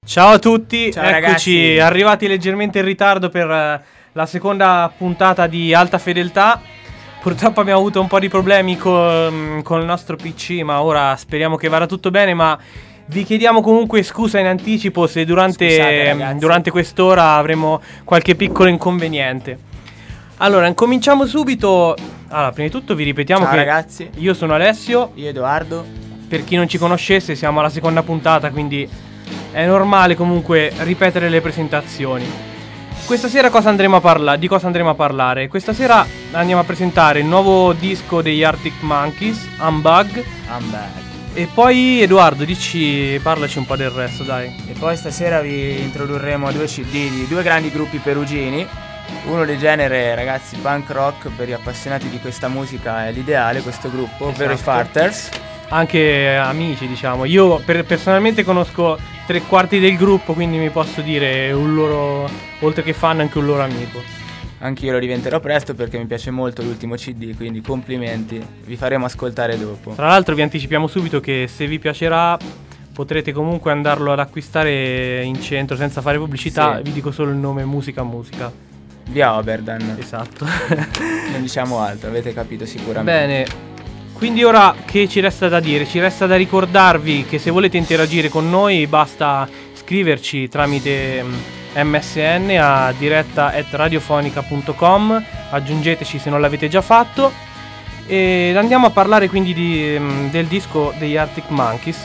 Ciao a tutti, Ciao, eccoci, ragazzi. arrivati leggermente in ritardo per la seconda puntata di Alta Fedeltà. Purtroppo abbiamo avuto un po' di problemi con il nostro PC, ma ora speriamo che vada tutto bene, ma vi chiediamo comunque scusa in anticipo se Scusate, ragazzi. durante quest'ora avremo qualche piccolo inconveniente. Allora, incominciamo subito. Allora, prima di tutto vi ripetiamo Ciao, che ragazzi. io sono Alessio. Io Edoardo. Per chi non ci conoscesse, siamo alla seconda puntata, quindi è normale comunque ripetere le presentazioni. Questa sera di cosa andremo a parlare? Questa sera andiamo a presentare il nuovo disco degli Arctic Monkeys, Humbug. I'm back. E poi Edoardo, parlaci un po' del resto, dai. E poi stasera vi introdurremo due CD di due grandi gruppi perugini. Uno del genere, ragazzi, punk rock, per gli appassionati di questa musica è l'ideale, questo gruppo, ovvero i Esatto. Farters. Anche amici, diciamo. Io personalmente conosco 3/4 del gruppo, quindi mi posso dire un loro, oltre che fan, anche un loro amico. Anch'io lo diventerò presto perché mi piace molto l'ultimo CD, quindi complimenti, vi faremo ascoltare dopo. Tra l'altro vi anticipiamo subito che se vi piacerà potrete comunque andarlo ad acquistare in centro senza fare pubblicità. Sì. Vi dico solo il nome: Musica. Via Oberdan. Esatto. Non diciamo altro, avete capito sicuramente. Bene, quindi ora che ci resta da dire? Ci resta da ricordarvi che se volete interagire con noi basta scriverci tramite MSN a diretta@radiofonica.com. Aggiungeteci se non l'avete già fatto. E andiamo a parlare quindi del disco degli Arctic Monkeys.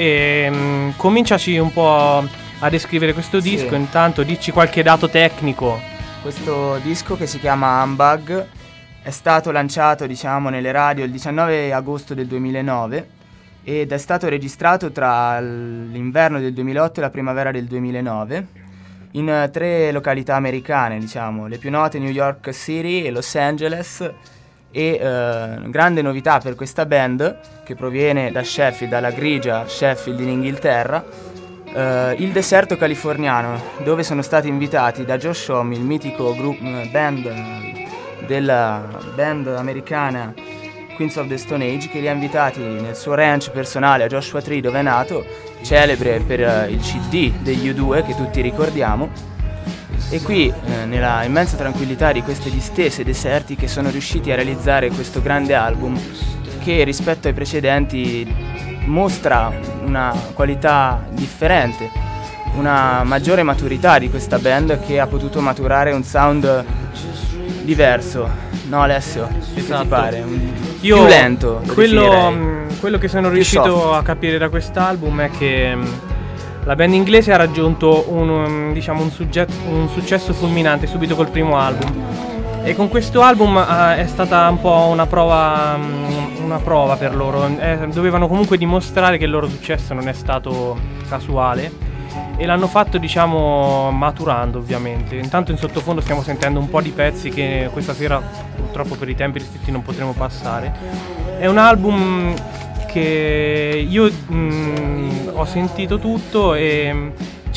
E cominciaci un po' a descrivere questo Sì. disco. Intanto dici qualche dato tecnico. Questo disco, che si chiama Humbug, è stato lanciato, diciamo, nelle radio il 19 agosto del 2009 ed è stato registrato tra l'inverno del 2008 e la primavera del 2009 in 3 località americane, diciamo, le più note: New York City e Los Angeles. E grande novità per questa band, che proviene da Sheffield, dalla grigia Sheffield in Inghilterra, il deserto californiano, dove sono stati invitati da Josh Homme, il mitico band della band americana Queens of the Stone Age, che li ha invitati nel suo ranch personale a Joshua Tree, dove è nato, celebre per il CD degli U2 che tutti ricordiamo. E qui, nella immensa tranquillità di queste distese desertiche, sono riusciti a realizzare questo grande album che, rispetto ai precedenti, mostra una qualità differente, una maggiore maturità di questa band, che ha potuto maturare un sound diverso. No, Alessio? Che ti pare? Io Più lento, lo definirei. quello che sono Più riuscito soft. a capire da quest'album è che la band inglese ha raggiunto un successo fulminante subito col primo album. E con questo album è stata un po' una prova per loro. Dovevano comunque dimostrare che il loro successo non è stato casuale. E l'hanno fatto, diciamo, maturando, ovviamente. Intanto in sottofondo stiamo sentendo un po' di pezzi che questa sera, purtroppo per i tempi ristretti, non potremo passare. È un album che io ho sentito tutto e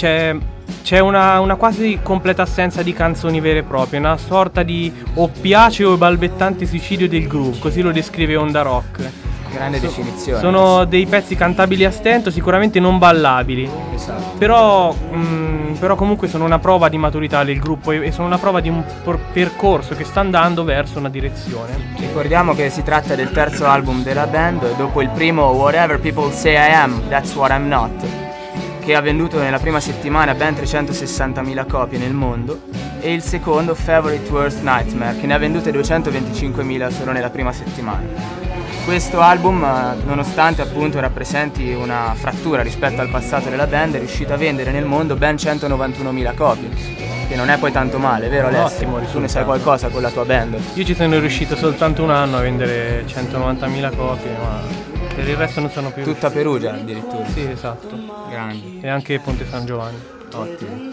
c'è una quasi completa assenza di canzoni vere e proprie, una sorta di oppiaceo e balbettante suicidio del groove, così lo descrive Onda Rock. Grande definizione. Sono dei pezzi cantabili a stento, sicuramente non ballabili. Esatto. Però comunque sono una prova di maturità del gruppo e sono una prova di un percorso che sta andando verso una direzione. Ricordiamo che si tratta del terzo album della band, dopo il primo Whatever People Say I Am, That's What I'm Not, che ha venduto nella prima settimana ben 360.000 copie nel mondo, e il secondo Favorite Worst Nightmare, che ne ha vendute 225.000 solo nella prima settimana. Questo album, nonostante appunto rappresenti una frattura rispetto al passato della band, è riuscito a vendere nel mondo ben 191.000 copie, che non è poi tanto male, vero Alessio? Ottimo Tu ne risultato. sai qualcosa con la tua band? Io ci sono riuscito soltanto un anno a vendere 190.000 copie, ma per il resto non sono più. Tutta Perugia addirittura. Sì, esatto. Grandi. E anche Ponte San Giovanni. Ottimo.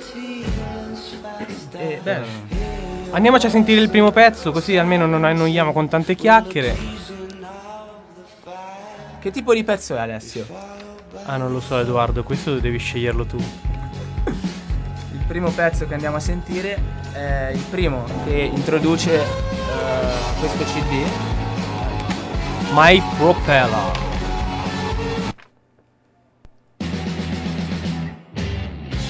Bene. Andiamoci a sentire il primo pezzo, così almeno non annoiamo con tante chiacchiere. Che tipo di pezzo è, Alessio? Ah, non lo so, Edoardo, questo devi sceglierlo tu. Il primo pezzo che andiamo a sentire è il primo che introduce questo CD. My Propeller.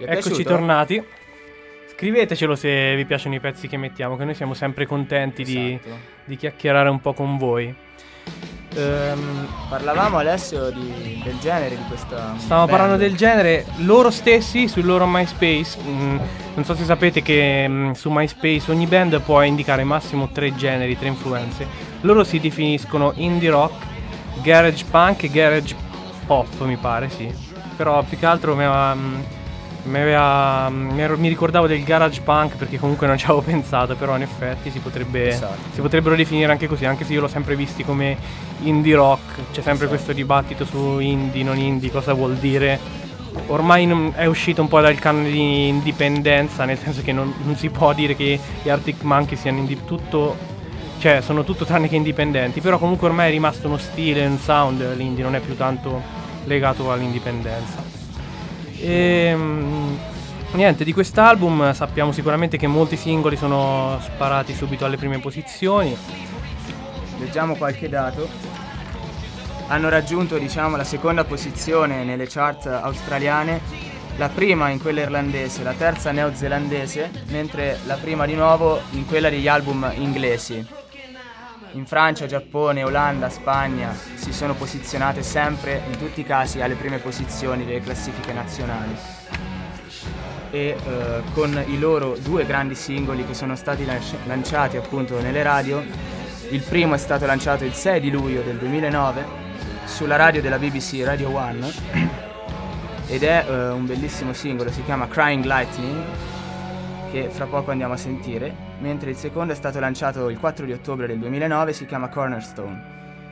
Vi è Eccoci piaciuto? tornati. Scrivetecelo se vi piacciono i pezzi che mettiamo, che noi siamo sempre contenti Esatto. di chiacchierare un po' con voi. Parlavamo Alessio del genere di questa Stavamo band. parlando del genere, loro stessi sul loro MySpace. Non so se sapete che su MySpace ogni band può indicare massimo 3 generi, 3 influenze. Loro si definiscono indie rock, garage punk e garage pop, mi pare, sì. Però più che altro mi ricordavo del garage punk perché comunque non ci avevo pensato, però in effetti si potrebbero definire anche così, anche se io l'ho sempre visti come indie rock. C'è sempre questo dibattito su indie, non indie, cosa vuol dire. Ormai è uscito un po' dal canone di indipendenza, nel senso che non si può dire che gli Arctic Monkeys siano cioè sono tutto tranne che indipendenti, però comunque ormai è rimasto uno stile, un sound, l'indie non è più tanto legato all'indipendenza. E niente, di quest'album sappiamo sicuramente che molti singoli sono sparati subito alle prime posizioni. Leggiamo qualche dato. Hanno raggiunto, diciamo, la seconda posizione nelle chart australiane, la prima in quella irlandese, la terza neozelandese, mentre la prima di nuovo in quella degli album inglesi. In Francia, Giappone, Olanda, Spagna si sono posizionate sempre, in tutti i casi, alle prime posizioni delle classifiche nazionali. E con i loro 2 grandi singoli che sono stati lanciati appunto nelle radio. Il primo è stato lanciato il 6 di luglio del 2009 sulla radio della BBC, Radio One, ed è un bellissimo singolo, si chiama Crying Lightning, che fra poco andiamo a sentire, mentre il secondo è stato lanciato il 4 di ottobre del 2009, si chiama Cornerstone.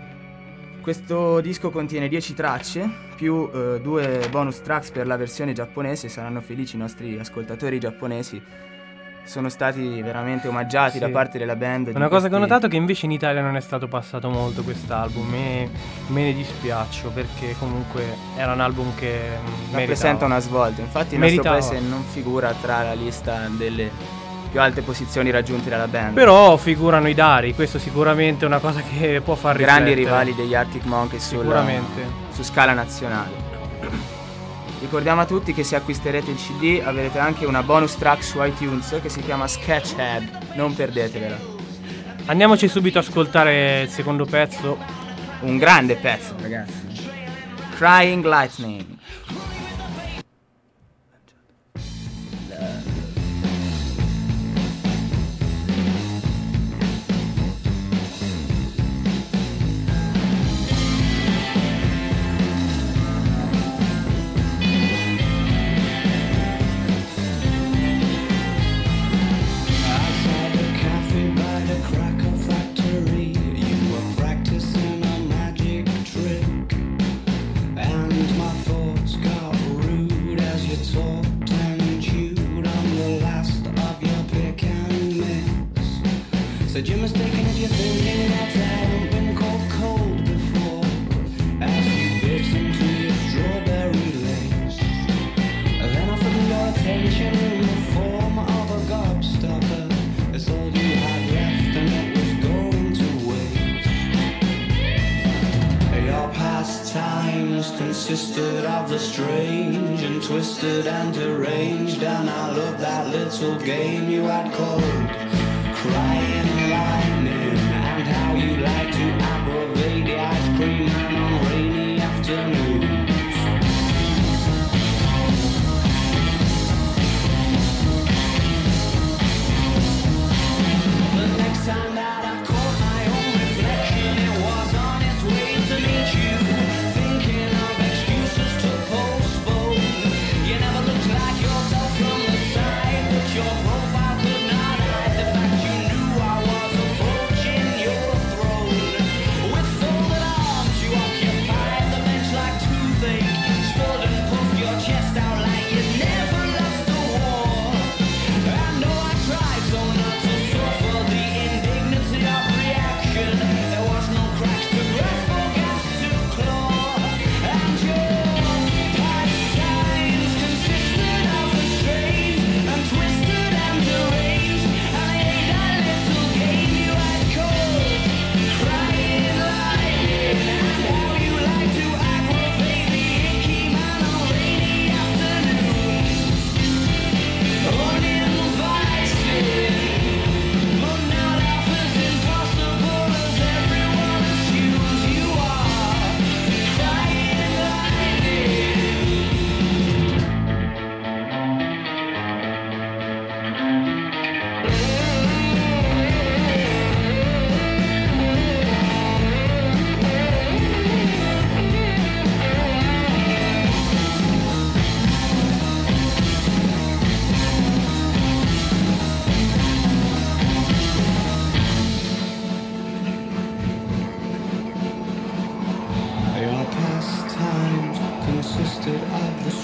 Questo disco contiene 10 tracce, più 2 bonus tracks per la versione giapponese. Saranno felici i nostri ascoltatori giapponesi, sono stati veramente omaggiati da parte della band. Una cosa che ho notato è che invece in Italia non è stato passato molto quest'album, e me ne dispiaccio perché comunque era un album che rappresenta una svolta. Infatti il nostro paese non figura tra la lista delle più alte posizioni raggiunte dalla band. Però figurano i Dari, questo sicuramente è una cosa che può far riflettere. Grandi rivali degli Arctic Monkeys su scala nazionale. Ricordiamo a tutti che se acquisterete il CD avrete anche una bonus track su iTunes che si chiama Sketchhead, non perdetevela. Andiamoci subito ad ascoltare il secondo pezzo. Un grande pezzo, ragazzi. Crying Lightning. Said you're mistaken if you're thinking that I haven't been cold before. As you bit into your strawberry lace, then offered your attention in the form of a gobstopper. It's all you had left and it was going to waste. Your pastimes consisted of the strange and twisted and deranged, and I loved that little game you had called Crying Lightning, and how you like to aggravate the ice cream man on rainy afternoons. The next time that I caught my own reflection, it was on its way to meet you, thinking of excuses to postpone. You never looked like yourself from the side, but your profile could not hide the fact you knew I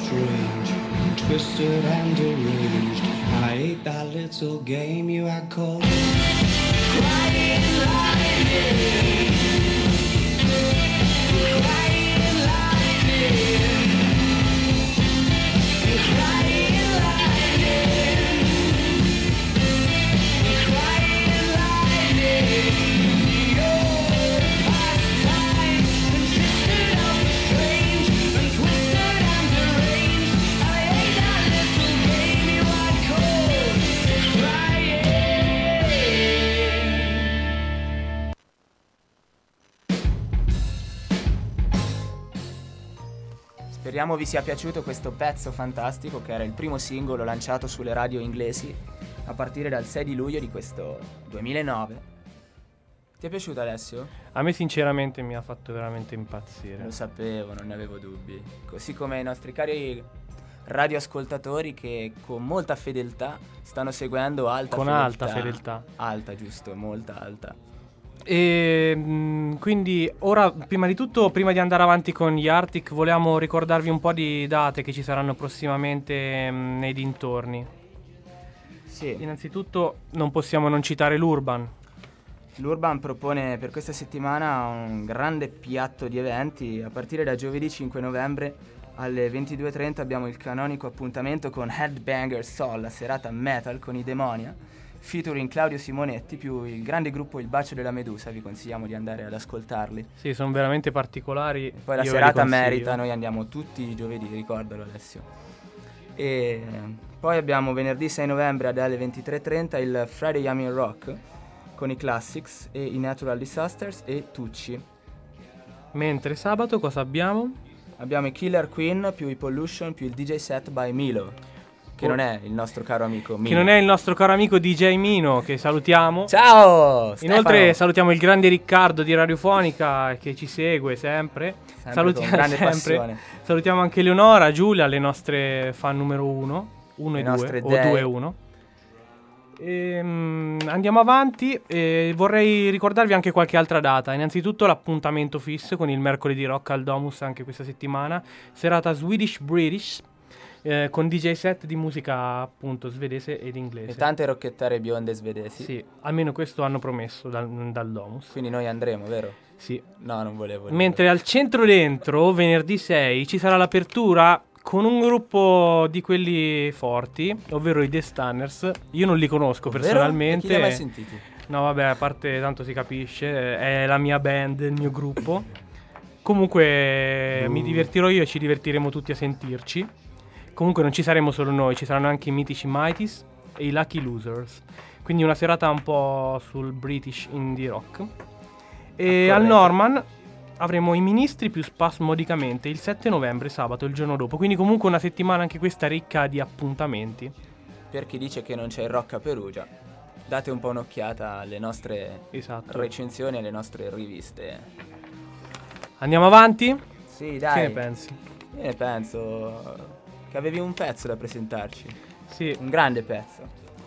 strange, twisted and deranged. I hate that little game you had called Crying Lightning. Crying Lightning. Crying Lightning. Crying Lightning. Your pastime consisted of the strange and twisted and deranged. I hate that little game you had called Crying. Speriamo vi sia piaciuto questo pezzo fantastico che era il primo singolo lanciato sulle radio inglesi a partire dal 6 di luglio di questo 2009. Ti è piaciuto, Alessio? A me sinceramente mi ha fatto veramente impazzire. Lo sapevo, non ne avevo dubbi. Così come i nostri cari radioascoltatori che con molta fedeltà stanno seguendo alta Con fedeltà. alta fedeltà. Alta, giusto, molta alta. E quindi ora, prima di tutto, prima di andare avanti con gli Arctic, volevamo ricordarvi un po' di date che ci saranno prossimamente nei dintorni. Sì, Innanzitutto non possiamo non citare l'Urban. l'Urban propone per questa settimana un grande piatto di eventi. A partire da giovedì 5 novembre alle 22:30 abbiamo il canonico appuntamento con Headbanger Soul, la serata metal con i Demonia, featuring Claudio Simonetti più il grande gruppo Il Bacio della Medusa. Vi consigliamo di andare ad ascoltarli. Sì, sono veramente particolari. Poi la io ve li serata consiglio. merita, noi andiamo tutti i giovedì, ricordalo, Alessio. E poi abbiamo venerdì 6 novembre alle 23:30 il Friday Yamin Rock con i Classics e i Natural Disasters e Tucci. Mentre sabato cosa abbiamo? Abbiamo i Killer Queen più i Pollution più il DJ set by Milo, che non è il nostro caro amico Milo. Che non è il nostro caro amico DJ Mino, che salutiamo. Ciao! Stefano! Inoltre salutiamo il grande Riccardo di Radiofonica che ci segue sempre. Sempre con grande passione. Salutiamo anche Eleonora, Giulia, le nostre fan numero 1 Le e 2 nostre o dee. 2 e 1. Andiamo avanti e vorrei ricordarvi anche qualche altra data. Innanzitutto l'appuntamento fisso con il mercoledì Rock al Domus anche questa settimana, serata Swedish British con DJ set di musica appunto svedese ed inglese. E tante rocchettare bionde svedesi. Sì, almeno questo hanno promesso dal Domus. Quindi noi andremo, vero? Sì. No, non volevo dire. Mentre al centro dentro, venerdì 6, ci sarà l'apertura con un gruppo di quelli forti, ovvero i The Stunners. Io non li conosco Vero? personalmente. E chi li ha mai sentiti? No, vabbè, a parte tanto si capisce, è la mia band, il mio gruppo. Comunque mi divertirò io e ci divertiremo tutti a sentirci. Comunque non ci saremo solo noi, ci saranno anche i mitici Mighties e i Lucky Losers. Quindi una serata un po' sul British indie rock. E al Corretto. Norman avremo i Ministri più Spasmodicamente il 7 novembre, sabato, il giorno dopo. Quindi comunque una settimana anche questa ricca di appuntamenti. Per chi dice che non c'è il rock a Perugia, date un po' un'occhiata alle nostre Esatto. recensioni, alle nostre riviste. Andiamo avanti? Sì, dai. Che ne pensi? Io ne penso che avevi un pezzo da presentarci. Sì, Un grande pezzo.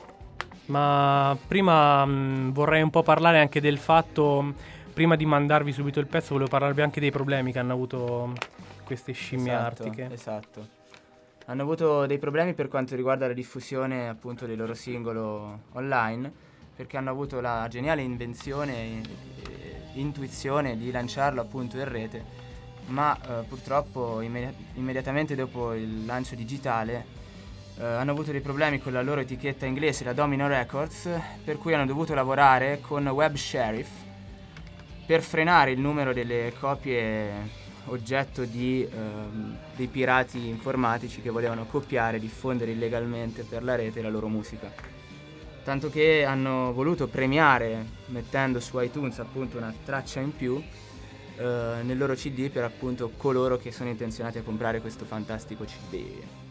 ma prima vorrei un po' parlare anche del fatto, prima di mandarvi subito il pezzo, volevo parlarvi anche dei problemi che hanno avuto queste scimmie artiche. Esatto. Hanno avuto dei problemi per quanto riguarda la diffusione appunto del loro singolo online, perché hanno avuto la geniale invenzione e intuizione di lanciarlo appunto in rete, ma purtroppo immediatamente dopo il lancio digitale hanno avuto dei problemi con la loro etichetta inglese, la Domino Records, per cui hanno dovuto lavorare con Web Sheriff per frenare il numero delle copie oggetto dei pirati informatici che volevano copiare e diffondere illegalmente per la rete la loro musica. Tanto che hanno voluto premiare, mettendo su iTunes appunto una traccia in più nel loro CD per appunto coloro che sono intenzionati a comprare questo fantastico CD.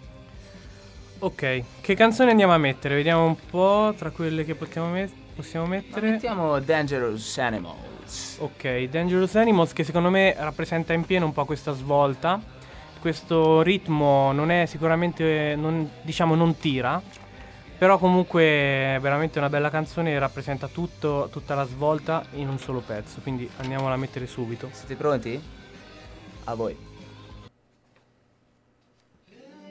Ok, che canzone andiamo a mettere? Vediamo un po' tra quelle che possiamo Ma mettere. mettiamo Dangerous Animals. Ok, Dangerous Animals, che secondo me rappresenta in pieno un po' questa svolta. Questo ritmo non è sicuramente, non tira, però comunque è veramente una bella canzone e rappresenta tutta la svolta in un solo pezzo. Quindi andiamola a mettere subito. Siete pronti? A voi.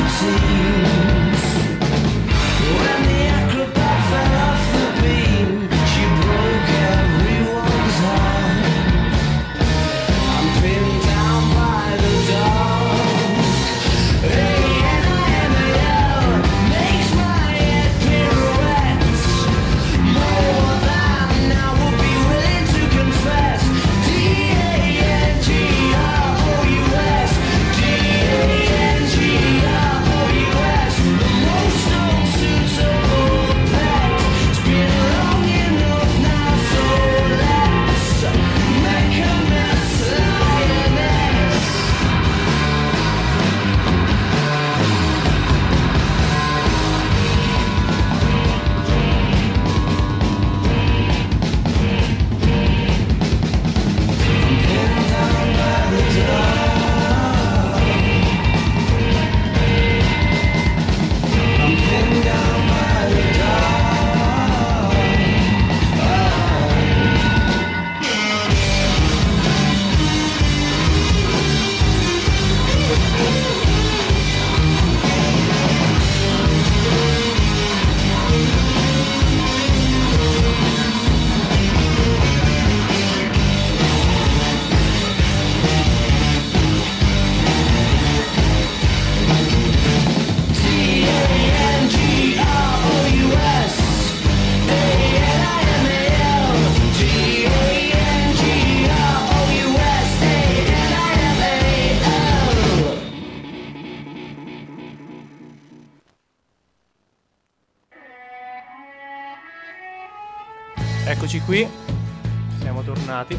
routines. When the acrobat fell off the beam, she broke everyone's heart. I'm pinned down by the dark. A-N-I-M-A-L makes my head pirouette. More than I would be willing to confess. D-A-N-G-R-O-U-S, D-A-N-G-R-O-U-S, the most unsuitable pet. It's been long enough now, so let's make a mess, lioness. I'm pinned down by the dark. D-A-N-G-R-O-U-S, A-N-I-M-A-L, D-A-N-G-R-O-U-S, A-N-I-M-A-L. Eccoci qui, siamo tornati.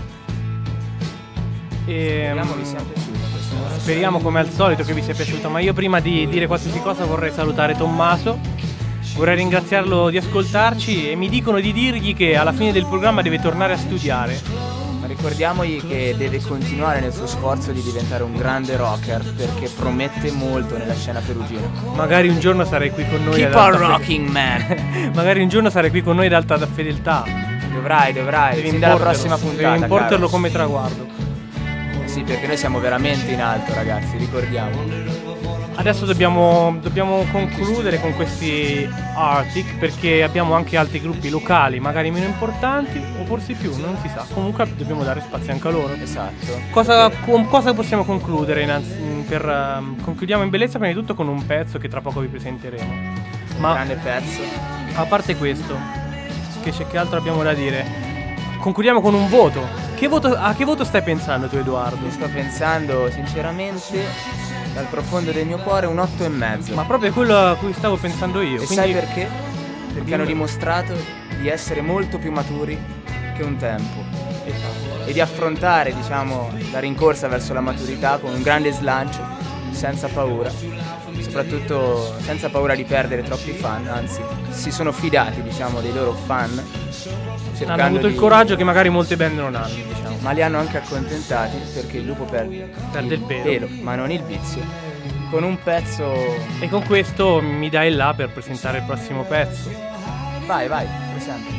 E Speriamo vi sia piaciuto questo. speriamo come al solito che vi sia piaciuto, ma io prima di dire qualsiasi cosa vorrei salutare Tommaso. Vorrei ringraziarlo di ascoltarci e mi dicono di dirgli che alla fine del programma deve tornare a studiare. Ma ricordiamogli che deve continuare nel suo sforzo di diventare un grande rocker, perché promette molto nella scena perugina. Magari un giorno sarai qui con noi Keep ad on alta rocking, man! Magari un giorno sarai qui con noi ad alta fedeltà. Dovrai, Devi sin dalla importerlo, prossima puntata. devi importerlo caro. come traguardo. Sì, perché noi siamo veramente in alto, ragazzi, ricordiamo. Adesso dobbiamo concludere con questi Arctic, perché abbiamo anche altri gruppi locali, magari meno importanti o forse più, non si sa. Comunque dobbiamo dare spazio anche a loro. Esatto. Con cosa possiamo concludere? Concludiamo in bellezza prima di tutto con un pezzo che tra poco vi presenteremo. Un Ma grande pezzo. a parte questo, che altro abbiamo da dire? Concludiamo con un voto. A che voto stai pensando tu, Edoardo? Io sto pensando, sinceramente, dal profondo del mio cuore, un 8,5. Ma proprio quello a cui stavo pensando io. E quindi sai perché? Perché Dimmi. hanno dimostrato di essere molto più maturi che un tempo. Esatto. E di affrontare, diciamo, la rincorsa verso la maturità con un grande slancio, senza paura. Soprattutto senza paura di perdere troppi fan, anzi, si sono fidati, diciamo, dei loro fan. Hanno avuto il coraggio che magari molte band non hanno, diciamo. Ma li hanno anche accontentati, perché il lupo perde il pelo. ma non il vizio. Con un pezzo. E con questo mi dai il là per presentare il prossimo pezzo. Vai, presenta.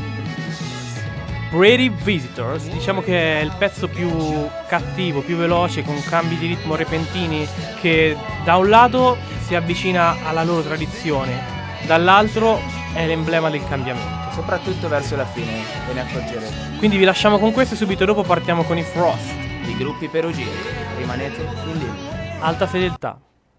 Brady Visitors, diciamo che è il pezzo più cattivo, più veloce, con cambi di ritmo repentini, che da un lato si avvicina alla loro tradizione, dall'altro è l'emblema del cambiamento. Soprattutto verso la fine, ve ne accorgerete. Quindi vi lasciamo con questo e subito dopo partiamo con i Frost. I gruppi perugini, rimanete in linea. Alta fedeltà.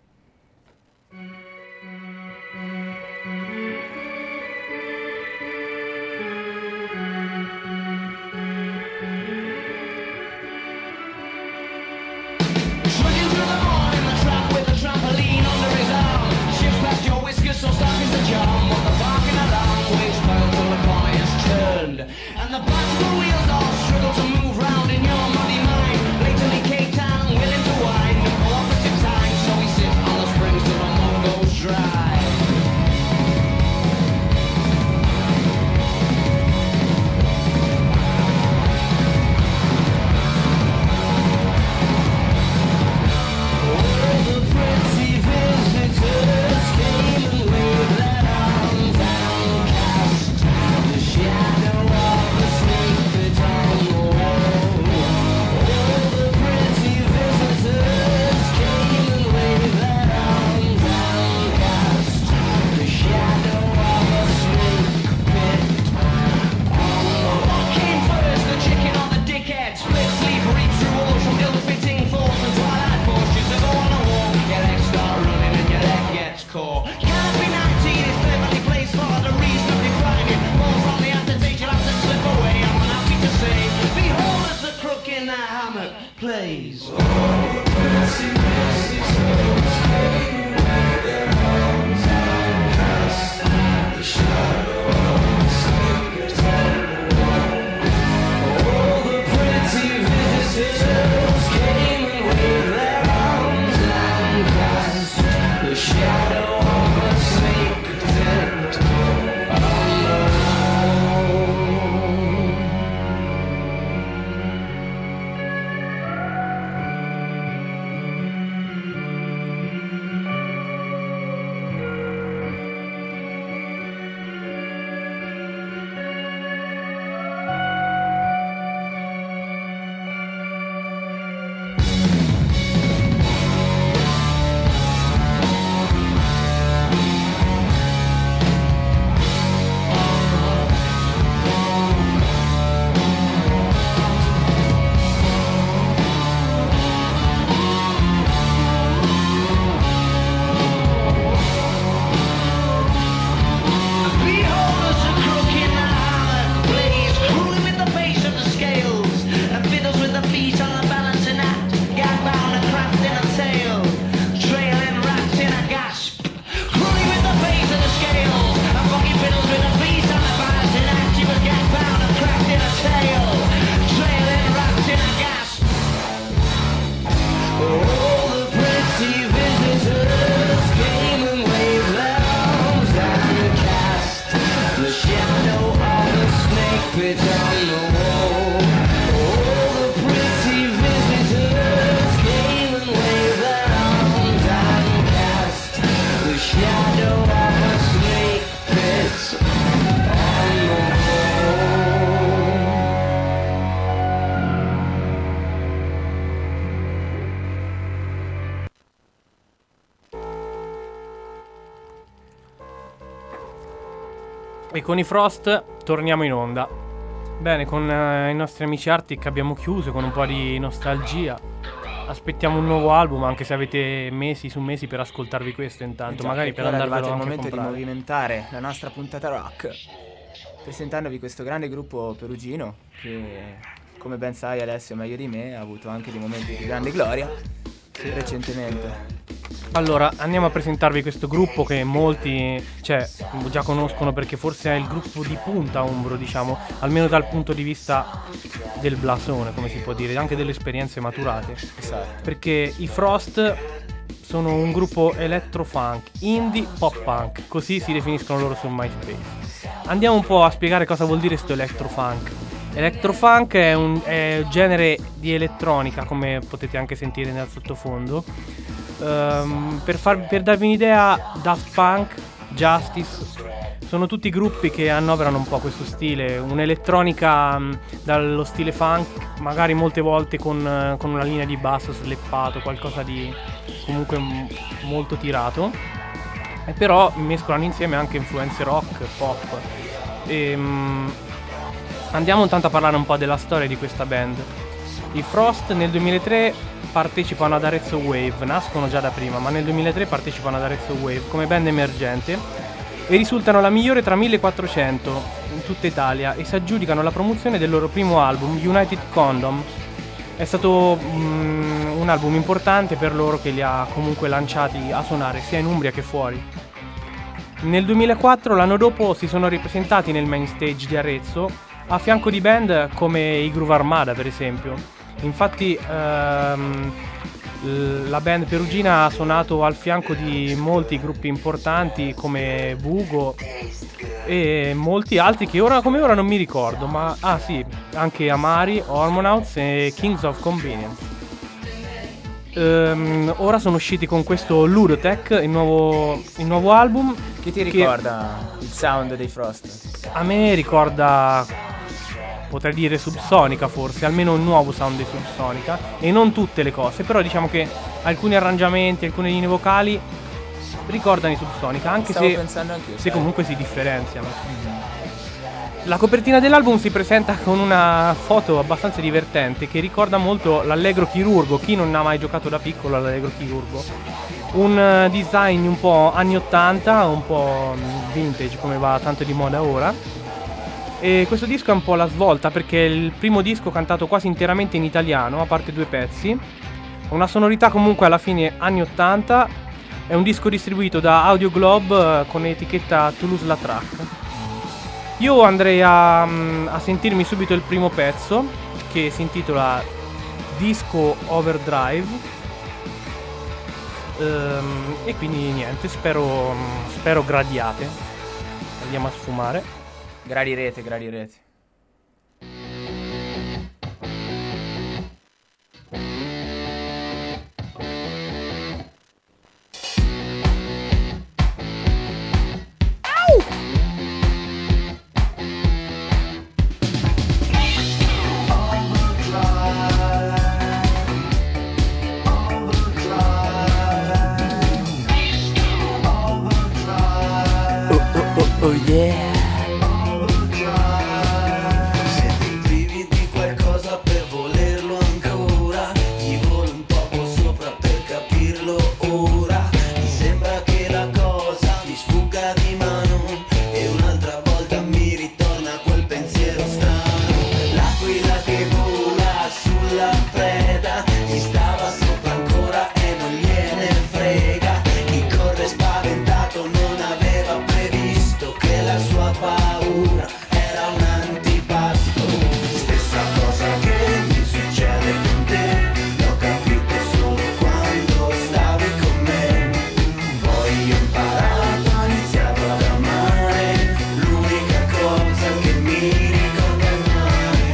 Swinging through the morning, the trap with a trampoline under his arm. Shift past your whiskers, so stockings a jam. On the barking alarm, waves fell till the corner is turned. And the bicycle wheels all struggle to move round in your muddy mind. Blatantly Cape Town, willing to wind. The cooperative time, so he door. Can't be 19, it's cleverly placed for the reason of defining. More from the aftertaste, you'll have to slip away. I'm unhappy to say, behold as the crook in that hammock plays. E con i Frost torniamo in onda. Bene, con i nostri amici Arctic abbiamo chiuso con un po' di nostalgia. Aspettiamo un nuovo album, anche se avete mesi su mesi per ascoltarvi questo intanto. Già, magari per ora è andarvelo arrivato il anche a momento di comprare. movimentare la nostra puntata rock, presentandovi questo grande gruppo perugino che, come ben sai Alessio meglio di me, ha avuto anche dei momenti di grande gloria recentemente. Allora, andiamo a presentarvi questo gruppo che molti già conoscono, perché forse è il gruppo di punta umbro, diciamo, almeno dal punto di vista del blasone, come si può dire, anche delle esperienze maturate. Esatto. Perché i Frost sono un gruppo electro-funk, indie pop-punk, così si definiscono loro su MySpace. Andiamo un po' a spiegare cosa vuol dire sto electro-funk. Electro-funk è un genere di elettronica, come potete anche sentire nel sottofondo. Per darvi un'idea, Daft Punk, Justice sono tutti gruppi che annoverano un po' questo stile, un'elettronica dallo stile funk, magari molte volte con una linea di basso sleppato, qualcosa di comunque molto tirato, e però mescolano insieme anche influenze rock, pop. Andiamo intanto a parlare un po' della storia di questa band. I Frost nel 2003 partecipano ad Arezzo Wave, nascono già da prima, ma nel 2003 partecipano ad Arezzo Wave come band emergente e risultano la migliore tra 1400 in tutta Italia e si aggiudicano la promozione del loro primo album, United Condom. È stato un album importante per loro, che li ha comunque lanciati a suonare sia in Umbria che fuori. Nel 2004, l'anno dopo, si sono ripresentati nel main stage di Arezzo a fianco di band come i Groove Armada, per esempio. Infatti la band perugina ha suonato al fianco di molti gruppi importanti come Bugo e molti altri che ora come ora non mi ricordo, ma sì, anche Amari, Hormonauts e Kings of Convenience. Ora sono usciti con questo Ludotech, il nuovo album. Che ti ricorda il sound dei Frost? A me ricorda, potrei dire Subsonica, forse, almeno un nuovo sound di Subsonica, e non tutte le cose, però diciamo che alcuni arrangiamenti, alcune linee vocali ricordano i Subsonica, anche Stavo pensando anch'io, se sai. comunque si differenziano. La copertina dell'album si presenta con una foto abbastanza divertente che ricorda molto l'Allegro Chirurgo. Chi non ha mai giocato da piccolo all'Allegro Chirurgo? Un design un po' anni 80, un po' vintage come va tanto di moda ora. E questo disco è un po' la svolta perché è il primo disco cantato quasi interamente in italiano, a parte 2 pezzi. Una sonorità comunque alla fine anni 80. È un disco distribuito da Audio Globe con etichetta Toulouse-Lautrec. Io andrei a sentirmi subito il primo pezzo, che si intitola Disco Overdrive. E quindi niente, spero gradiate. Andiamo a sfumare. Gradirete. Oh yeah. Siete privi di qualcosa per volerlo ancora. Gli volo un poco sopra per capirlo ora. Mi sembra che la cosa mi sfugga di mano e un'altra volta mi ritorna quel pensiero strano. L'aquila che vola sulla preda gli stava sopra ancora e non gliene frega. Chi corre spaventato non aveva previsto che la sua paura era un antipasto. Stessa cosa che mi succede con te, l'ho capito solo quando stavi con me. Poi ho imparato, ho iniziato ad amare, l'unica cosa che mi ricorda è male.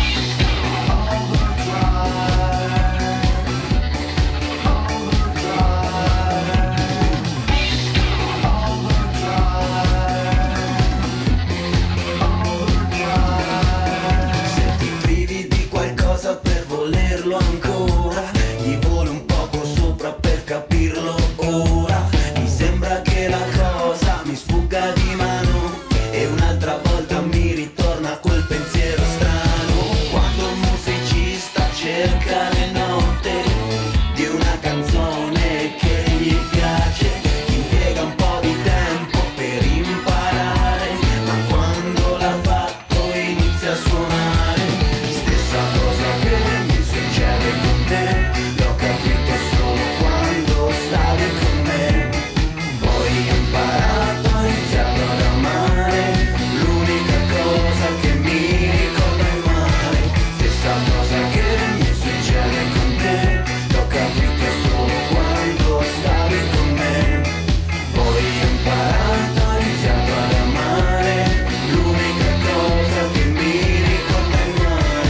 Siete privi di qualcosa per volerlo ancora. Gli volo un poco sopra per capirlo ora. Mi sembra che la cosa mi sfugga di mano e un'altra volta mi ritorna quel pensiero strano. Quando un musicista cerca le note di una canzone che gli piace, impiega un po' di tempo per imparare, ma quando l'ha fatto inizia a suonare. Stessa cosa che mi succede con te, l'ho capito solo quando stavi con me. Poi ho imparato, ho iniziato ad amare, l'unica cosa che mi ricorda è male. Stessa cosa che mi succede con te, l'ho capito solo quando stavi con me. Poi ho imparato, ho iniziato ad amare, l'unica cosa che mi ricorda è male.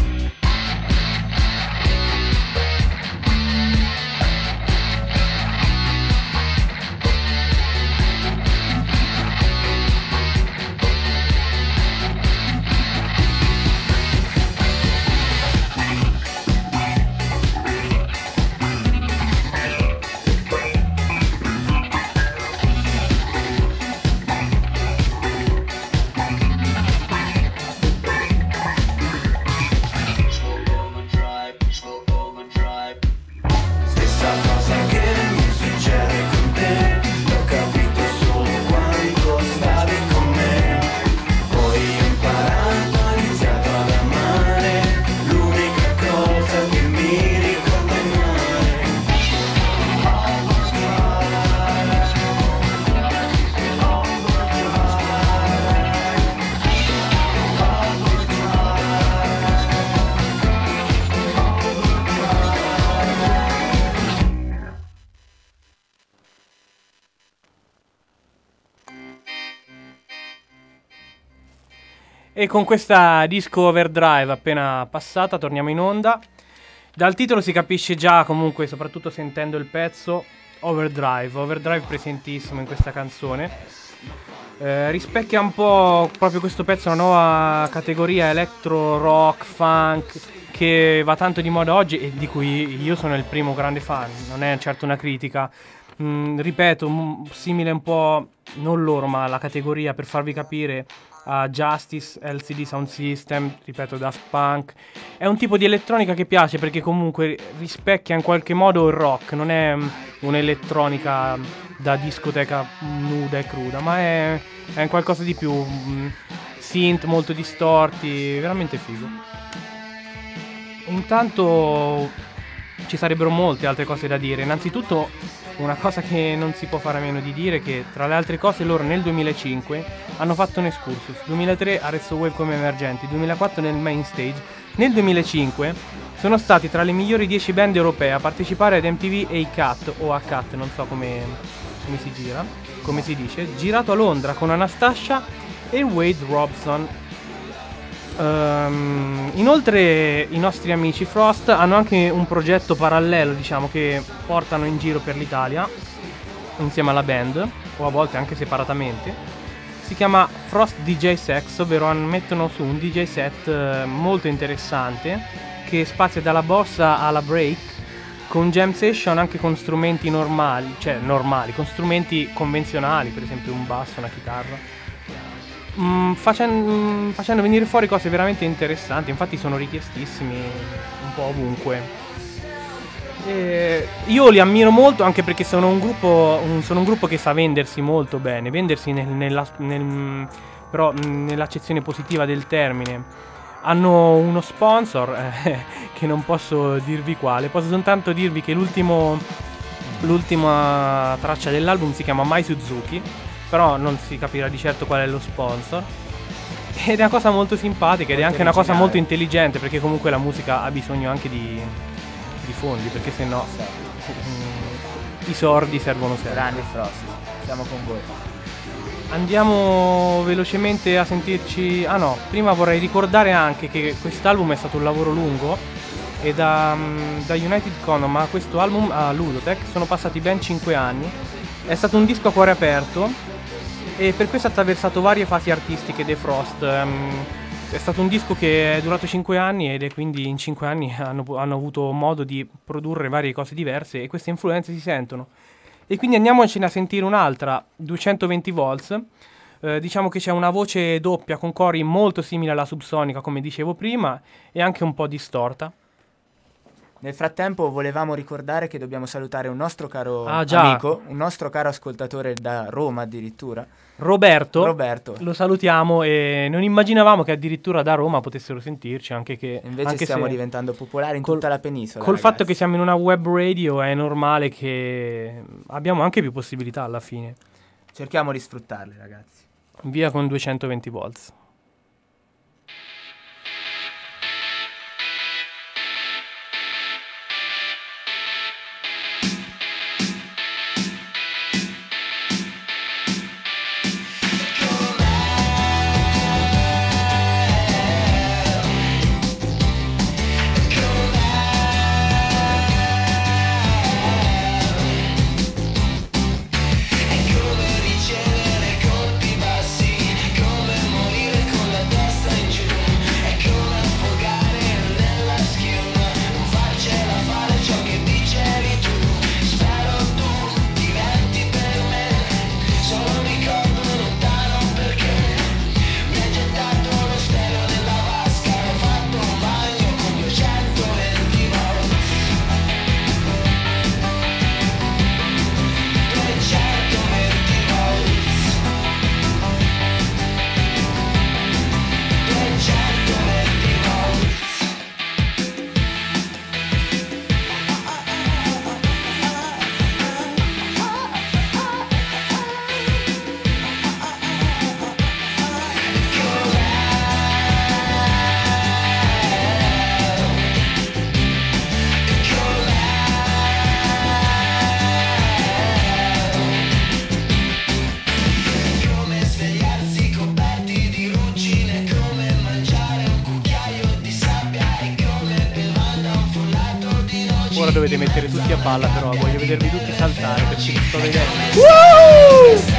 Stessa cosa che mi succede con te, l'ho capito solo quando stavi con me. Poi ho imparato, ho iniziato ad amare, l'unica cosa che mi ricorda è male. E con questa Disco Overdrive appena passata torniamo in onda. Dal titolo si capisce già, comunque, soprattutto sentendo il pezzo, Overdrive presentissimo in questa canzone. Rispecchia un po' proprio questo pezzo una nuova categoria electro rock, funk, che va tanto di moda oggi e di cui io sono il primo grande fan. Non è certo una critica. Ripeto, simile un po', non loro, ma la categoria, per farvi capire, a Justice, LCD Sound System, ripeto, Daft Punk. È un tipo di elettronica che piace perché comunque rispecchia in qualche modo il rock, non è un'elettronica da discoteca nuda e cruda, ma è qualcosa di più, synth molto distorti, veramente figo. Intanto ci sarebbero molte altre cose da dire. Innanzitutto una cosa che non si può fare a meno di dire è che tra le altre cose loro nel 2005 hanno fatto un excursus, 2003 a Resto Wave come emergenti, 2004 nel main stage, nel 2005 sono stati tra le migliori 10 band europee a partecipare ad MTV A-Cat o A-Cat, non so come si dice, girato a Londra con Anastasia e Wade Robson. Inoltre i nostri amici Frost hanno anche un progetto parallelo, diciamo, che portano in giro per l'Italia insieme alla band, o a volte anche separatamente. Si chiama Frost DJ Sex, ovvero mettono su un DJ set molto interessante che spazia dalla borsa alla break, con jam session anche con strumenti normali, con strumenti convenzionali, per esempio un basso, una chitarra. Facendo venire fuori cose veramente interessanti, infatti sono richiestissimi un po' ovunque. Io li ammiro molto anche perché sono un gruppo che sa vendersi molto bene, vendersi però nell'accezione positiva del termine. Hanno uno sponsor che non posso dirvi quale, posso soltanto dirvi che l'ultima traccia dell'album si chiama Mai Suzuki, però non si capirà di certo qual è lo sponsor. Ed è una cosa molto simpatica ed è anche una cosa molto intelligente, perché comunque la musica ha bisogno anche di fondi, perché se no i sordi servono sempre. Grandi Frost, siamo con voi. Andiamo velocemente a sentirci. Prima vorrei ricordare anche che quest'album è stato un lavoro lungo e da United Kingdom a questo album, a Ludotech, sono passati ben 5 anni. È stato un disco a cuore aperto e per questo ha attraversato varie fasi artistiche dei Frost. È stato un disco che è durato 5 anni ed è quindi in 5 anni hanno avuto modo di produrre varie cose diverse e queste influenze si sentono. E quindi andiamocene a sentire un'altra, 220 volts. Diciamo che c'è una voce doppia con cori molto simile alla subsonica, come dicevo prima, e anche un po' distorta. Nel frattempo volevamo ricordare che dobbiamo salutare un nostro caro già. amico, un nostro caro ascoltatore da Roma addirittura. Roberto, lo salutiamo e non immaginavamo che addirittura da Roma potessero sentirci, invece anche stiamo diventando popolari in tutta la penisola. Col ragazzi. fatto che siamo in una web radio è normale che abbiamo anche più possibilità alla fine. Cerchiamo di sfruttarle, ragazzi. Via con 220 volts. Ora dovete mettere tutti a balla, però voglio vedervi tutti saltare perché vi sto vedendo.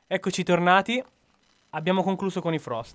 Eccoci tornati, abbiamo concluso con i Frost.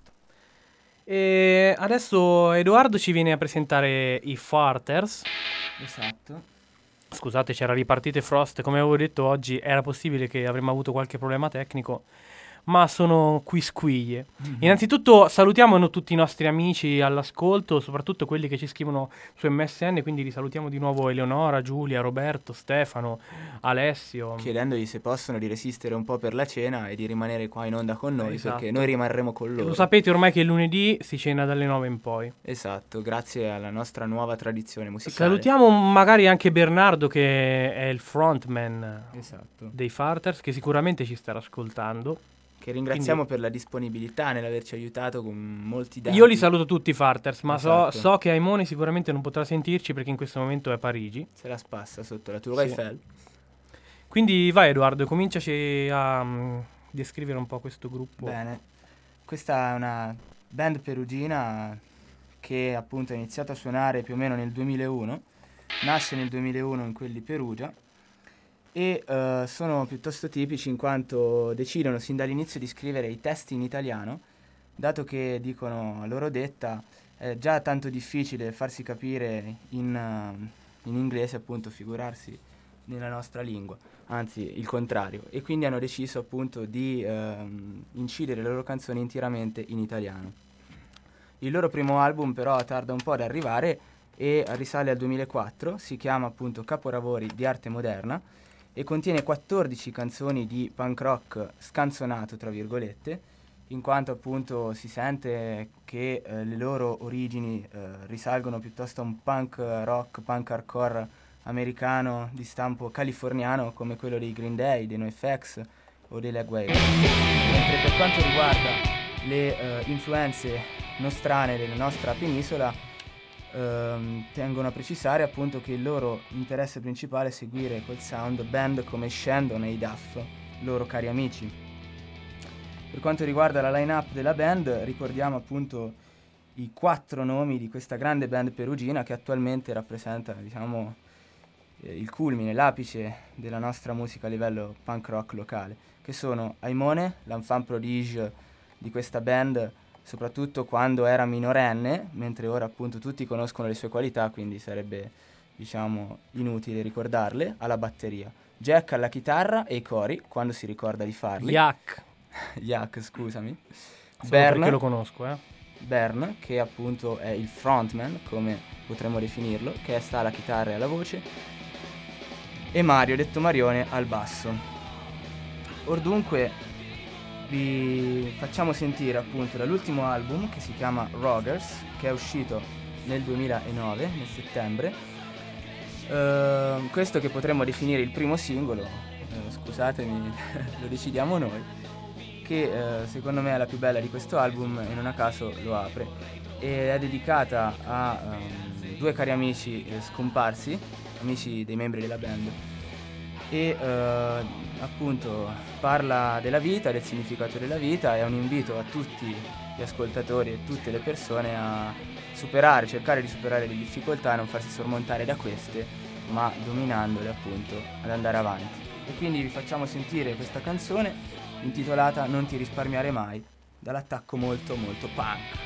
E adesso Edoardo ci viene a presentare i Farters. Esatto. Scusate, c'era ripartite Frost, come avevo detto oggi era possibile che avremmo avuto qualche problema tecnico, ma sono quisquiglie. Innanzitutto salutiamo tutti i nostri amici all'ascolto, soprattutto quelli che ci scrivono su MSN, quindi risalutiamo di nuovo Eleonora, Giulia, Roberto, Stefano, Alessio. Chiedendogli se possono di resistere un po' per la cena e di rimanere qua in onda con noi, Esatto. perché noi rimarremo con E loro. lo sapete ormai che il lunedì si cena dalle 9 in poi. Esatto, grazie alla nostra nuova tradizione musicale. Salutiamo magari anche Bernardo che è il frontman Esatto. dei Farters, che sicuramente ci starà ascoltando. Che ringraziamo per la disponibilità nell'averci aiutato con molti dati. Io li saluto tutti i Farters, ma Esatto. so che Aimone sicuramente non potrà sentirci perché in questo momento è a Parigi. Se la spassa sotto la tua Sì. Eiffel. Quindi vai Edoardo, cominciaci a descrivere un po' questo gruppo. Bene, questa è una band perugina che appunto ha iniziato a suonare più o meno nel 2001, nasce nel 2001 in quel di Perugia e sono piuttosto tipici in quanto decidono sin dall'inizio di scrivere i testi in italiano, dato che dicono a loro detta è già tanto difficile farsi capire in inglese, appunto figurarsi nella nostra lingua, anzi il contrario, e quindi hanno deciso appunto di incidere le loro canzoni interamente in italiano. Il loro primo album però tarda un po' ad arrivare e risale al 2004, si chiama appunto Capolavori di arte moderna e contiene 14 canzoni di punk rock scanzonato tra virgolette, in quanto appunto si sente che le loro origini risalgono piuttosto a un punk rock, punk hardcore americano di stampo californiano come quello dei Green Day, dei NoFX o dei Leg Wave. Mentre per quanto riguarda le influenze nostrane della nostra penisola, tengono a precisare appunto che il loro interesse principale è seguire quel sound band come Shandon e i Duff, loro cari amici. Per quanto riguarda la line-up della band, ricordiamo appunto i 4 nomi di questa grande band perugina che attualmente rappresenta, diciamo, il culmine, l'apice della nostra musica a livello punk rock locale, che sono Aimone, l'enfant prodige di questa band, soprattutto quando era minorenne, mentre ora appunto tutti conoscono le sue qualità, quindi sarebbe, diciamo, inutile ricordarle, alla batteria. Jack alla chitarra e i cori, quando si ricorda di farli. Yak, Yak, scusami. solo perché lo conosco, Bern, che appunto è il frontman, come potremmo definirlo, che sta alla chitarra e alla voce, e Mario, detto Marione, al basso. Or dunque vi facciamo sentire appunto dall'ultimo album che si chiama Rogers, che è uscito nel 2009, nel settembre. Questo che potremmo definire il primo singolo, scusatemi, lo decidiamo noi, che secondo me è la più bella di questo album e non a caso lo apre. E è dedicata a 2 cari amici scomparsi, amici dei membri della band, e appunto parla della vita, del significato della vita, è un invito a tutti gli ascoltatori e tutte le persone a superare, cercare di superare le difficoltà, non farsi sormontare da queste, ma dominandole appunto ad andare avanti. E quindi vi facciamo sentire questa canzone intitolata Non ti risparmiare mai, dall'attacco molto molto punk.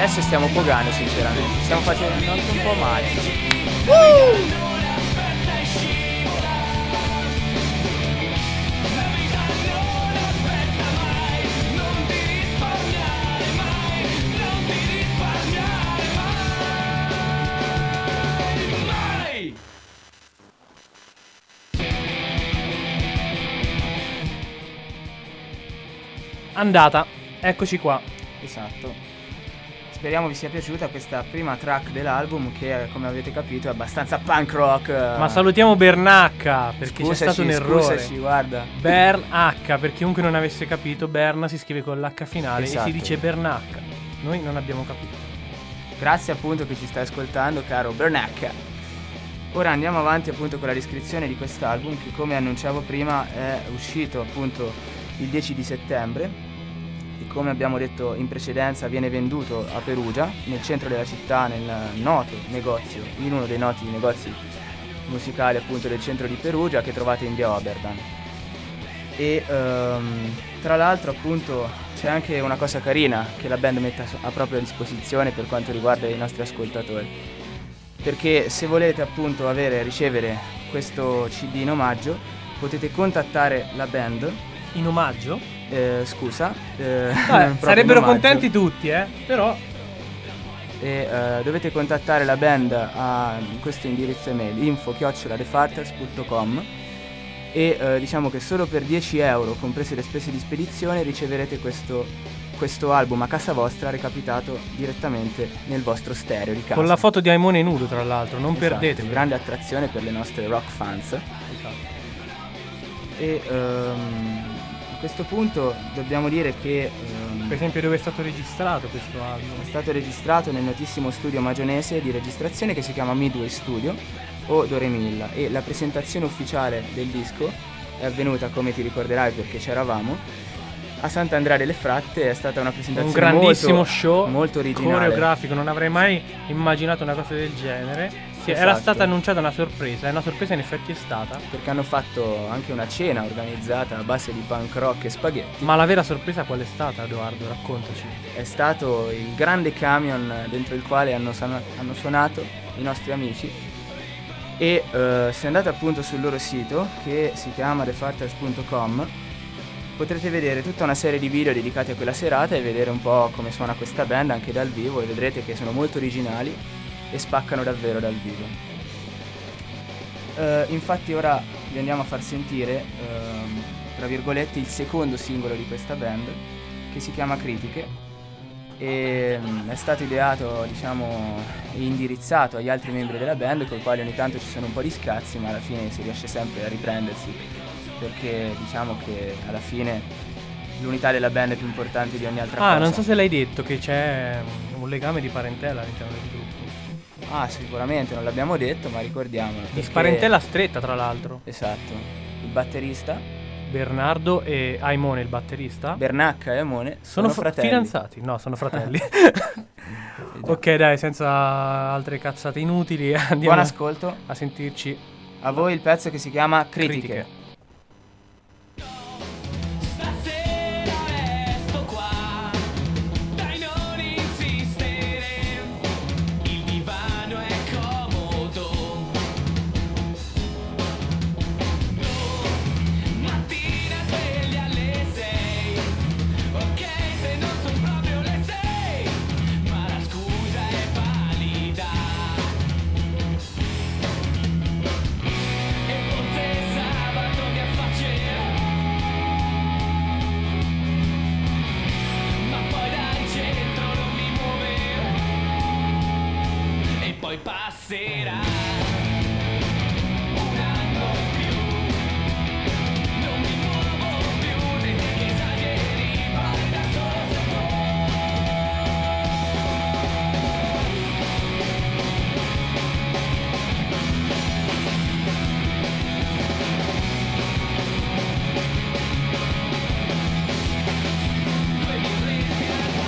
adesso stiamo pogando sinceramente, stiamo facendo anche un po' male. Andata, eccoci qua. Esatto. Speriamo vi sia piaciuta questa prima track dell'album che, come avete capito, è abbastanza punk rock. Ma salutiamo Bernacca, perché c'è stato un errore. Scusaci, guarda. Bern H, per chiunque non avesse capito, Berna si scrive con l'H finale Esatto. e si dice Bernacca. Noi non abbiamo capito. Grazie appunto che ci stai ascoltando, caro Bernacca. Ora andiamo avanti appunto con la descrizione di quest'album che, come annunciavo prima, è uscito appunto il 10 di settembre. E come abbiamo detto in precedenza viene venduto a Perugia, nel centro della città, nel noto negozio, in uno dei noti negozi musicali appunto del centro di Perugia che trovate in via Oberdan. E tra l'altro appunto c'è anche una cosa carina che la band mette a propria disposizione per quanto riguarda i nostri ascoltatori, perché se volete appunto ricevere questo CD in omaggio potete contattare la band. In omaggio? Scusa, sarebbero contenti tutti, però. E dovete contattare la band a questo indirizzo email info@thefathers.com e diciamo che solo per 10 euro, comprese le spese di spedizione, riceverete questo album a casa vostra recapitato direttamente nel vostro stereo di casa. Con la foto di Aimone nudo, tra l'altro, non Esatto, perdetelo. grande attrazione per le nostre rock fans. Esatto. E a questo punto dobbiamo dire che Per esempio, dove è stato registrato questo album? è stato registrato nel notissimo studio magionese di registrazione che si chiama Midway Studio o Doremilla, e la presentazione ufficiale del disco è avvenuta, come ti ricorderai perché c'eravamo, a Sant'Andrea delle Fratte. È stata una presentazione Un grandissimo show, molto originale, coreografico, non avrei mai immaginato una cosa del genere. Esatto. Era stata annunciata una sorpresa, e una sorpresa in effetti è stata. perché hanno fatto anche una cena organizzata a base di punk rock e spaghetti. Ma la vera sorpresa qual è stata, Edoardo? Raccontaci. È stato il grande camion dentro il quale hanno suonato i nostri amici. E se andate appunto sul loro sito, che si chiama thefathers.com, potrete vedere tutta una serie di video dedicati a quella serata e vedere un po' come suona questa band anche dal vivo, e vedrete che sono molto originali e spaccano davvero dal vivo. Infatti ora vi andiamo a far sentire tra virgolette il secondo singolo di questa band, che si chiama Critiche, e è stato ideato, diciamo, e indirizzato agli altri membri della band, con i quali ogni tanto ci sono un po' di scazzi, ma alla fine si riesce sempre a riprendersi, perché diciamo che alla fine l'unità della band è più importante di ogni altra cosa. Non so se l'hai detto che c'è un legame di parentela all'interno del gruppo. Sicuramente non l'abbiamo detto, ma ricordiamolo. Di perché- parentela stretta, tra l'altro. Esatto. Il batterista, Bernardo e Aimone, il batterista, Bernacca e Amone, sono fratelli. fidanzati. No, sono fratelli. Ok, dai, senza altre cazzate inutili, andiamo Buon ascolto. a sentirci. A voi il pezzo che si chiama Critiche. Stasera resto qua, dai non insistere, il divano è comodo. Mattina sveglia alle 6, ok se non son proprio le 6, ma la scusa è valida. E forse sabato mi affaccerò, ma poi dal centro non mi muoverò, e poi passerà un anno in più, non mi muovo più, sei te che esageri, vai da solo sotto.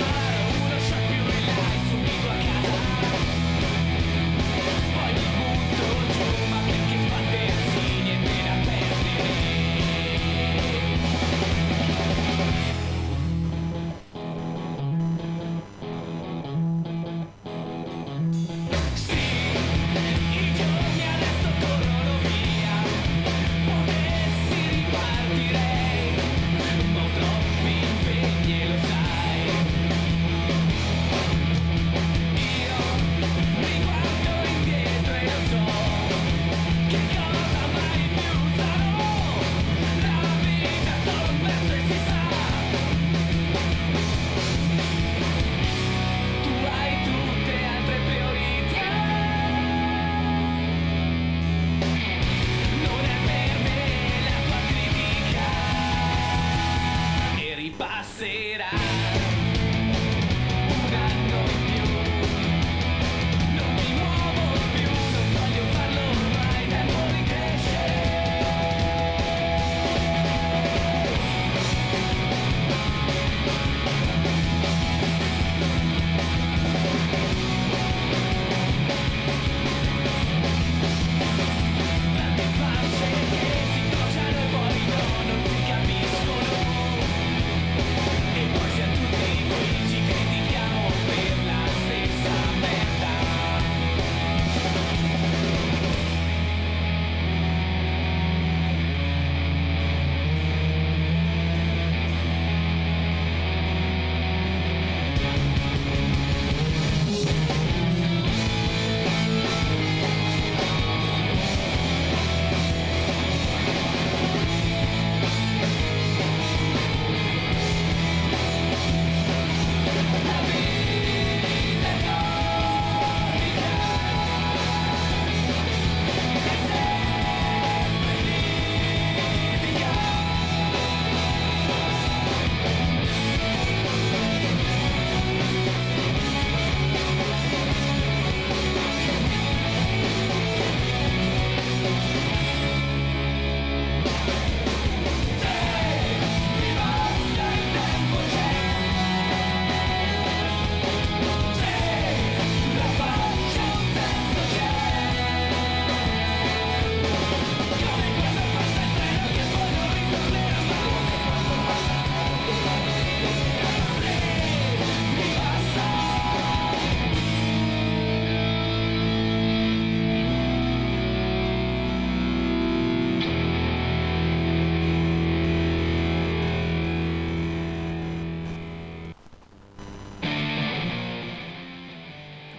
Uno shot più in là, subito a casa, poi mi butto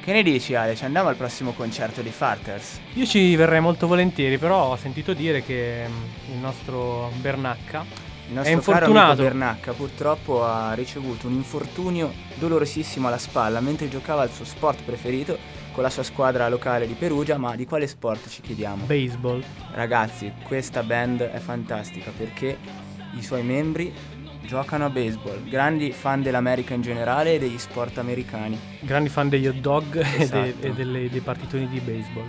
Che ne dici, Ale? Ci andiamo al prossimo concerto dei Farters? Io ci verrei molto volentieri, però ho sentito dire che il nostro Bernacca Il è nostro caro amico infortunato. Bernacca purtroppo ha ricevuto un infortunio dolorosissimo alla spalla mentre giocava al suo sport preferito con la sua squadra locale di Perugia. Ma di quale sport ci chiediamo? Baseball. Ragazzi, questa band è fantastica perché i suoi membri giocano a baseball, grandi fan dell'America in generale e degli sport americani. Grandi fan degli hot dog Esatto. e dei partitoni di baseball.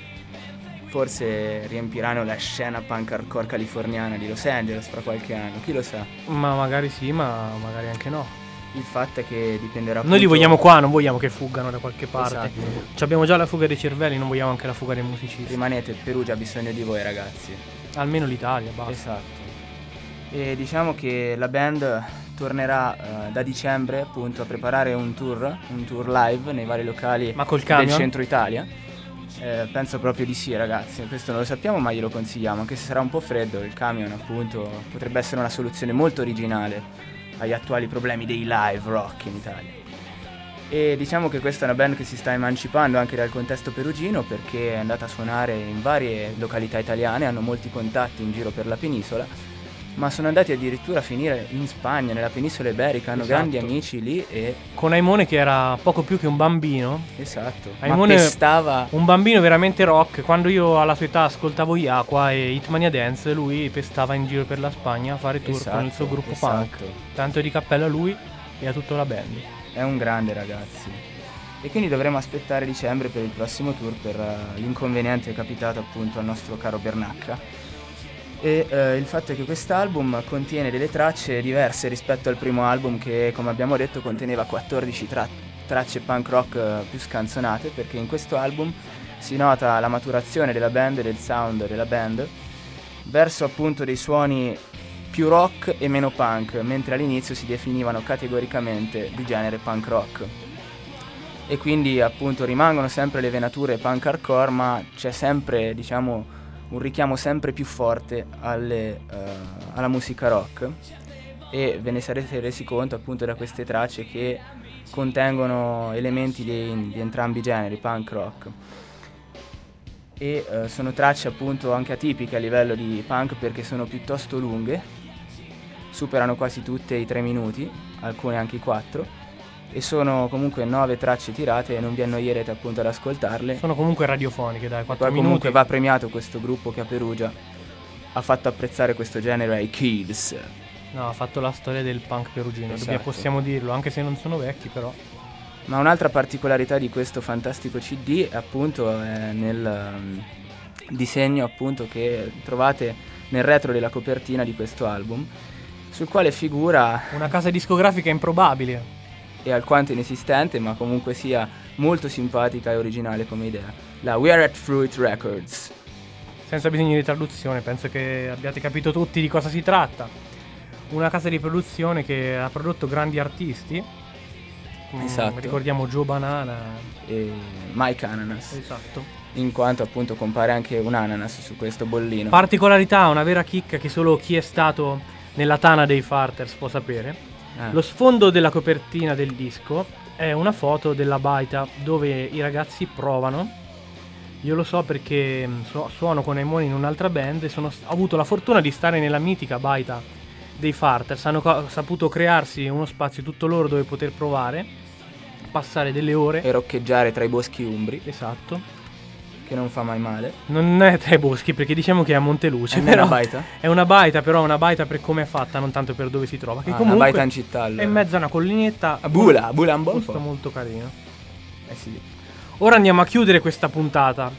Forse riempiranno la scena punk hardcore californiana di Los Angeles fra qualche anno, chi lo sa. Ma magari sì, ma magari anche no. Il fatto è che dipenderà Noi li appunto- vogliamo qua, non vogliamo che fuggano da qualche parte. Esatto. Ci abbiamo già la fuga dei cervelli, non vogliamo anche la fuga dei musicisti. Rimanete, Perugia ha bisogno di voi, ragazzi. Almeno l'Italia, basta. Esatto. E diciamo che la band tornerà da dicembre appunto a preparare un tour live nei vari locali Ma col del camion? centro Italia. Penso proprio di sì, ragazzi. Questo non lo sappiamo, ma glielo consigliamo. Anche se sarà un po' freddo, il camion appunto potrebbe essere una soluzione molto originale agli attuali problemi dei live rock in Italia. E diciamo che questa è una band che si sta emancipando anche dal contesto perugino perché è andata a suonare in varie località italiane, hanno molti contatti in giro per la penisola, ma sono andati addirittura a finire in Spagna, nella penisola iberica, hanno Esatto. grandi amici lì e... Con Aimone che era poco più che un bambino. Esatto, ma Aimone- pestava... Un bambino veramente rock. Quando io alla sua età ascoltavo Iaqua e Hitmania Dance, lui pestava in giro per la Spagna a fare tour con il suo gruppo punk. esatto. Tanto di cappello a lui e a tutta la band. È un grande, ragazzi. E quindi dovremo aspettare dicembre per il prossimo tour per l'inconveniente capitato appunto al nostro caro Bernacca. E il fatto è che quest'album contiene delle tracce diverse rispetto al primo album che, come abbiamo detto, conteneva 14 tracce punk rock più scanzonate, perché in questo album si nota la maturazione della band e del sound della band verso appunto dei suoni più rock e meno punk, mentre all'inizio si definivano categoricamente di genere punk rock. E quindi appunto rimangono sempre le venature punk hardcore, ma c'è sempre, diciamo, un richiamo sempre più forte alla musica rock, e ve ne sarete resi conto appunto da queste tracce che contengono elementi di entrambi i generi, punk rock. E sono tracce appunto anche atipiche a livello di punk perché sono piuttosto lunghe, superano quasi tutte i 3 minuti, alcune anche i 4, e sono comunque 9 tracce tirate e non vi annoierete appunto ad ascoltarle. Sono comunque radiofoniche, dai, E 4 poi minuti. comunque va premiato questo gruppo che a Perugia ha fatto apprezzare questo genere ai Kids. No, ha fatto la storia del punk perugino, Esatto. possiamo dirlo, anche se non sono vecchi però. Ma un'altra particolarità di questo fantastico CD è appunto nel disegno appunto che trovate nel retro della copertina di questo album, sul quale figura, Una casa discografica improbabile. e alquanto inesistente, ma comunque sia molto simpatica e originale come idea, la We Are at Fruit Records. Senza bisogno di traduzione, penso che abbiate capito tutti di cosa si tratta. Una casa di produzione che ha prodotto grandi artisti. Esatto. Ricordiamo Joe Banana. E Mike Ananas, Esatto. in quanto appunto compare anche un ananas su questo bollino. Particolarità, una vera chicca che solo chi è stato nella tana dei Farters può sapere. Lo sfondo della copertina del disco è una foto della baita dove i ragazzi provano. Io lo so perché suono con Aimone in un'altra band e ho avuto la fortuna di stare nella mitica baita dei Farters. Hanno saputo crearsi uno spazio tutto loro dove poter provare, passare delle ore. E roccheggiare tra i boschi umbri, Esatto. che non fa mai male. Non è tra i boschi perché diciamo che è a Monteluce. È però nella baita? È una baita, però una baita per come è fatta, non tanto per dove si trova. Che Una comunque baita in città, allora. è in mezzo a una collinetta. A Bula un po'. Posto molto carino. Eh sì. Ora andiamo a chiudere questa puntata.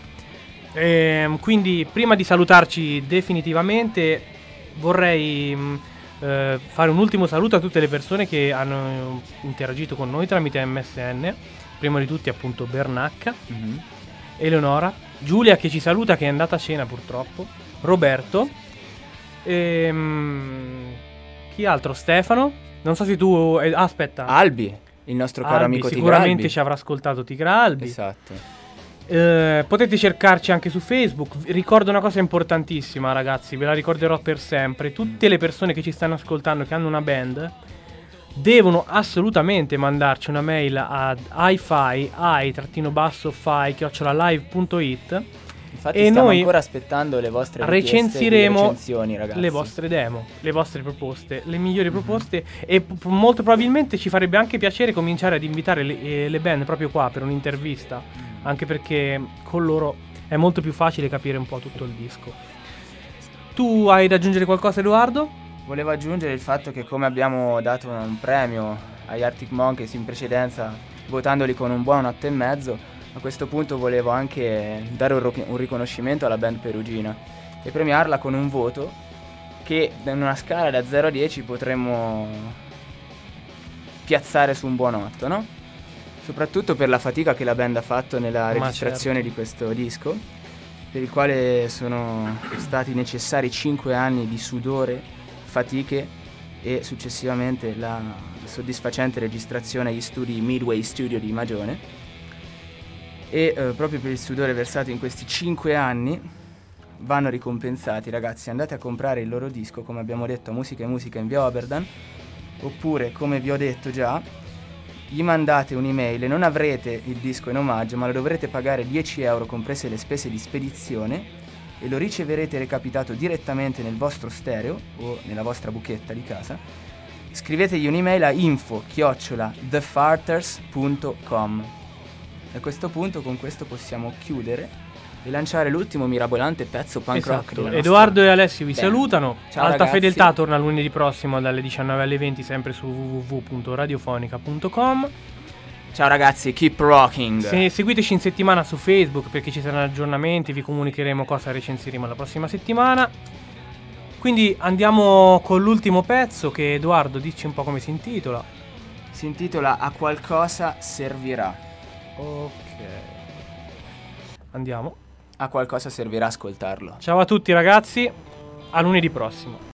Quindi, prima di salutarci definitivamente, vorrei fare un ultimo saluto a tutte le persone che hanno interagito con noi tramite MSN. Prima di tutti, appunto, Bernacca, Mhm. Eleonora, Giulia che ci saluta, che è andata a cena purtroppo, Roberto, chi altro? Stefano. Non so se tu. Aspetta. Albi, il nostro caro Albi, amico Tigra sicuramente Albi. ci avrà ascoltato Tigra Albi. Esatto. Potete cercarci anche su Facebook. Ricordo una cosa importantissima, ragazzi, ve la ricorderò per sempre. Tutte le persone che ci stanno ascoltando, che hanno una band, devono assolutamente mandarci una mail ad i-fi-fi@live.it. Infatti e stiamo noi ancora aspettando le vostre richieste di recensiremo recensioni, ragazzi. le vostre demo, le vostre proposte, le migliori proposte, e molto probabilmente ci farebbe anche piacere cominciare ad invitare le band proprio qua per un'intervista, anche perché con loro è molto più facile capire un po' tutto il disco. Tu hai da aggiungere qualcosa, Edoardo? Volevo aggiungere il fatto che, come abbiamo dato un premio agli Arctic Monkeys in precedenza, votandoli con un buon 8,5, a questo punto volevo anche dare un riconoscimento alla band perugina e premiarla con un voto che, in una scala da 0 a 10, potremmo piazzare su un buon 8, no? Soprattutto per la fatica che la band ha fatto nella registrazione certo. di questo disco, per il quale sono stati necessari 5 anni di sudore, fatiche e successivamente la soddisfacente registrazione agli studi Midway Studio di Magione. E proprio per il sudore versato in questi 5 anni vanno ricompensati, ragazzi. Andate a comprare il loro disco, come abbiamo detto, a Musica e Musica in via Oberdan, oppure, come vi ho detto già, gli mandate un'email e non avrete il disco in omaggio, ma lo dovrete pagare 10 euro comprese le spese di spedizione, e lo riceverete recapitato direttamente nel vostro stereo o nella vostra buchetta di casa. Scrivetegli un'email a info@thefarters.com. E a questo punto, con questo possiamo chiudere e lanciare l'ultimo mirabolante pezzo punk rock della nostra Edoardo e Alessio vi band. salutano. Ciao, Alta ragazzi. Fedeltà torna lunedì prossimo dalle 19 alle 20 sempre su www.radiofonica.com. Ciao ragazzi, keep rocking. Seguiteci in settimana su Facebook, perché ci saranno aggiornamenti, vi comunicheremo cosa recensiremo la prossima settimana. Quindi andiamo con l'ultimo pezzo, che Edoardo, dici un po' come si intitola. Si intitola A qualcosa servirà. Ok. Andiamo. A qualcosa servirà ascoltarlo. Ciao a tutti ragazzi, a lunedì prossimo.